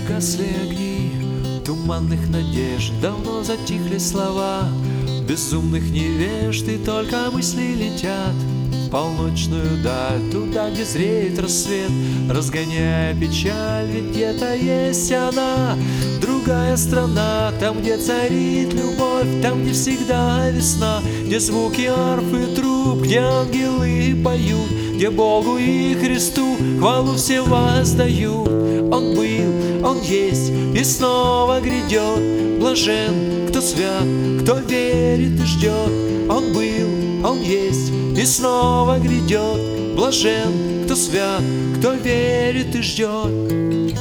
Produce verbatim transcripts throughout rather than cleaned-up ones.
Погасли огни туманных надежд, давно затихли слова безумных невежд, и только мысли летят в полночную даль, туда, где зреет рассвет, разгоняя печаль. Ведь где-то есть она, другая страна, там, где царит любовь, там, где всегда весна, где звуки арф и труб, где ангелы поют, где Богу и Христу хвалу все воздают. Он был, Он есть и снова грядет. Блажен, кто свят, кто верит и ждет. Он был, Он есть и снова грядет. Блажен, кто свят, кто верит и ждет.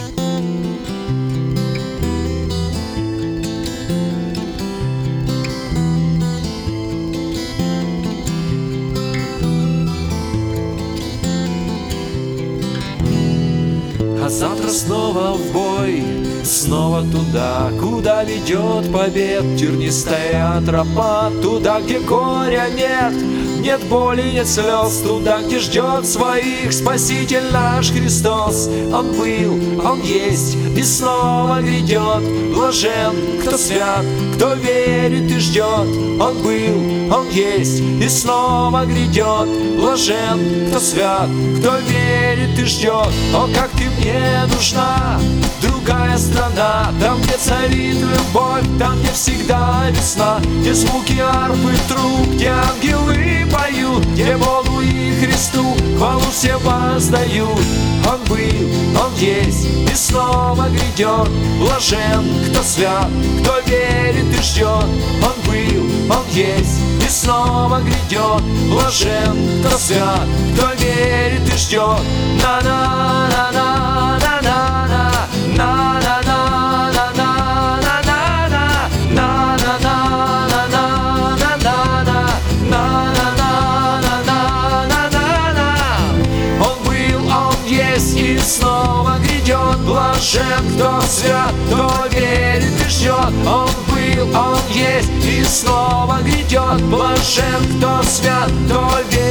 А завтра снова в бой, снова туда, куда ведет побед тернистая тропа, туда, где горя нет, нет боли, нет слез, туда, где ждет своих Спаситель наш Христос. Он был, Он есть и снова грядет. Блажен, кто свят, кто верит и ждет. Он был, Он есть и снова грядет. Блажен, кто свят, кто верит и ждет. О, как ты мне нужна, другая страна, там, где царит любовь, там, где всегда весна, где звуки арф и труб, где ангелы поют, где Богу и Христу хвалу все воздают. Он был, Он есть и снова грядет. Блажен, кто свят, кто верит и ждет. Он был, Он есть и снова грядет. Блажен, кто свят, кто верит и ждет. На-на-на-на, на-на-на, на-на-на, на-на-на, на-на-на, на-на-на, на-на-на. Он был, Он есть и снова грядет. Блажен, кто свят, кто верит и ждет. Он был, Он есть и снова грядет. Блажен, кто свят, кто верит.